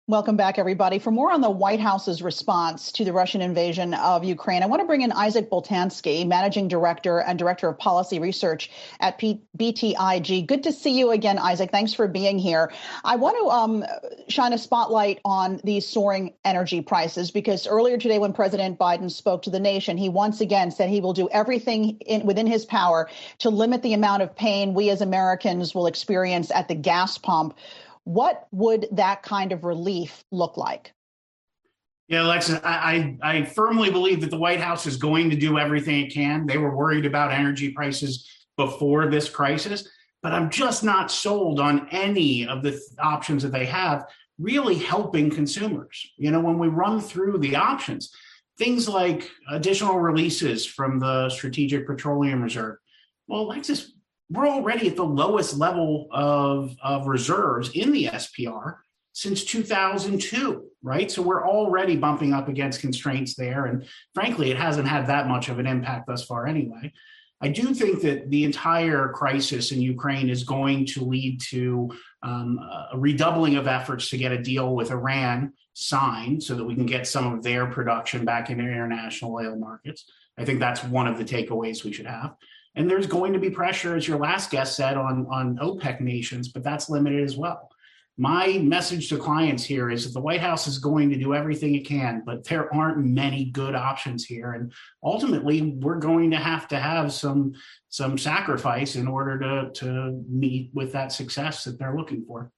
Welcome back, everybody. For more on the White House's response to the Russian invasion of Ukraine, I want to bring in Isaac Boltanski, Managing Director and Director of Policy Research at BTIG. Good to see you again, Isaac. Thanks for being here. I want to shine a spotlight on these soaring energy prices, because earlier today when President Biden spoke to the nation, he once again said he will do everything within his power to limit the amount of pain we as Americans will experience at the gas pump. What would that kind of relief look like? Yeah, Alexis, I firmly believe that the White House is going to do everything it can. They were worried about energy prices before this crisis, but I'm just not sold on any of the options that they have really helping consumers. You know, when we run through the options, things like additional releases from the Strategic Petroleum Reserve. Well, Alexis, we're already at the lowest level of reserves in the SPR since 2002, right? So we're already bumping up against constraints there. And frankly, it hasn't had that much of an impact thus far anyway. I do think that the entire crisis in Ukraine is going to lead to a redoubling of efforts to get a deal with Iran signed so that we can get some of their production back into international oil markets. I think that's one of the takeaways we should have. And there's going to be pressure, as your last guest said, on OPEC nations, but that's limited as well. My message to clients here is that the White House is going to do everything it can, but there aren't many good options here. And ultimately, we're going to have some sacrifice in order to meet with that success that they're looking for.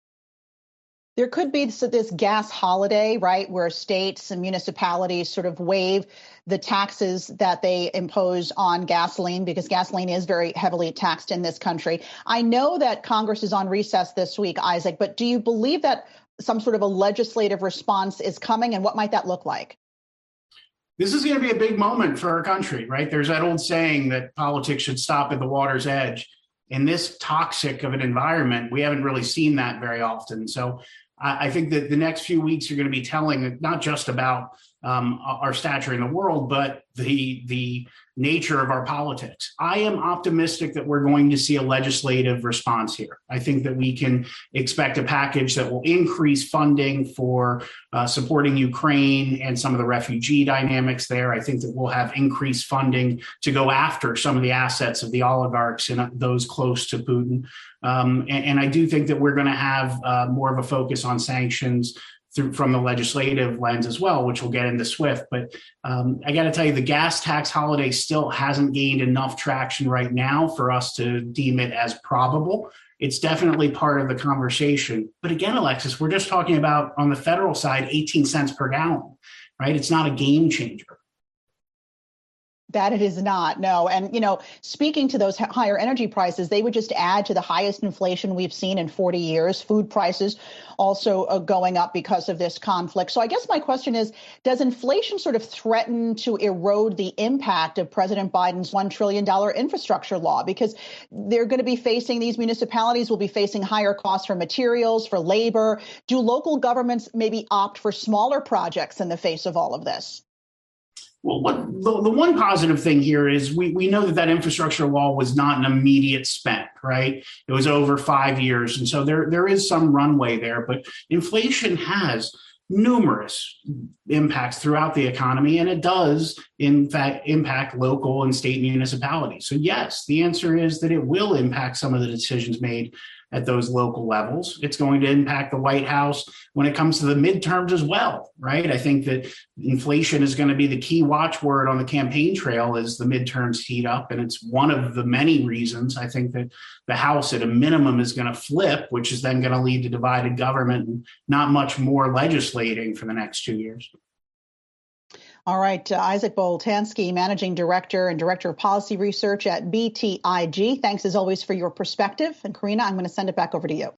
There could be this gas holiday, right, where states and municipalities sort of waive the taxes that they impose on gasoline, because gasoline is very heavily taxed in this country. I know that Congress is on recess this week, Isaac, but do you believe that some sort of a legislative response is coming, and what might that look like? This is going to be a big moment for our country, right? There's that old saying that politics should stop at the water's edge. In this toxic of an environment, we haven't really seen that very often. So I think that the next few weeks are going to be telling, not just about our stature in the world, but the nature of our politics. I am optimistic that we're going to see a legislative response here. I think that we can expect a package that will increase funding for supporting Ukraine and some of the refugee dynamics there. I think that we'll have increased funding to go after some of the assets of the oligarchs and those close to Putin. And I do think that we're going to have more of a focus on sanctions from the legislative lens as well, which we'll get into SWIFT. But I got to tell you, the gas tax holiday still hasn't gained enough traction right now for us to deem it as probable. It's definitely part of the conversation. But again, Alexis, we're just talking about, on the federal side, 18 cents per gallon, right? It's not a game changer. That it is not, no. And, speaking to those higher energy prices, they would just add to the highest inflation we've seen in 40 years. Food prices also going up because of this conflict. So I guess my question is, does inflation sort of threaten to erode the impact of President Biden's $1 trillion infrastructure law? Because they're going to be facing, these municipalities will be facing higher costs for materials, for labor. Do local governments maybe opt for smaller projects in the face of all of this? Well, the one positive thing here is we know that infrastructure law was not an immediate spend, right? It was over 5 years. And so there is some runway there, but inflation has numerous impacts throughout the economy, and it does, in fact, impact local and state municipalities. So yes, the answer is that it will impact some of the decisions made at those local levels. It's going to impact the White House when it comes to the midterms as well, right? I think that inflation is going to be the key watchword on the campaign trail as the midterms heat up. And it's one of the many reasons I think that the House at a minimum is going to flip, which is then going to lead to divided government and not much more legislating for the next 2 years. All right, Isaac Boltanski, Managing Director and Director of Policy Research at BTIG. Thanks as always for your perspective. And Karina, I'm going to send it back over to you.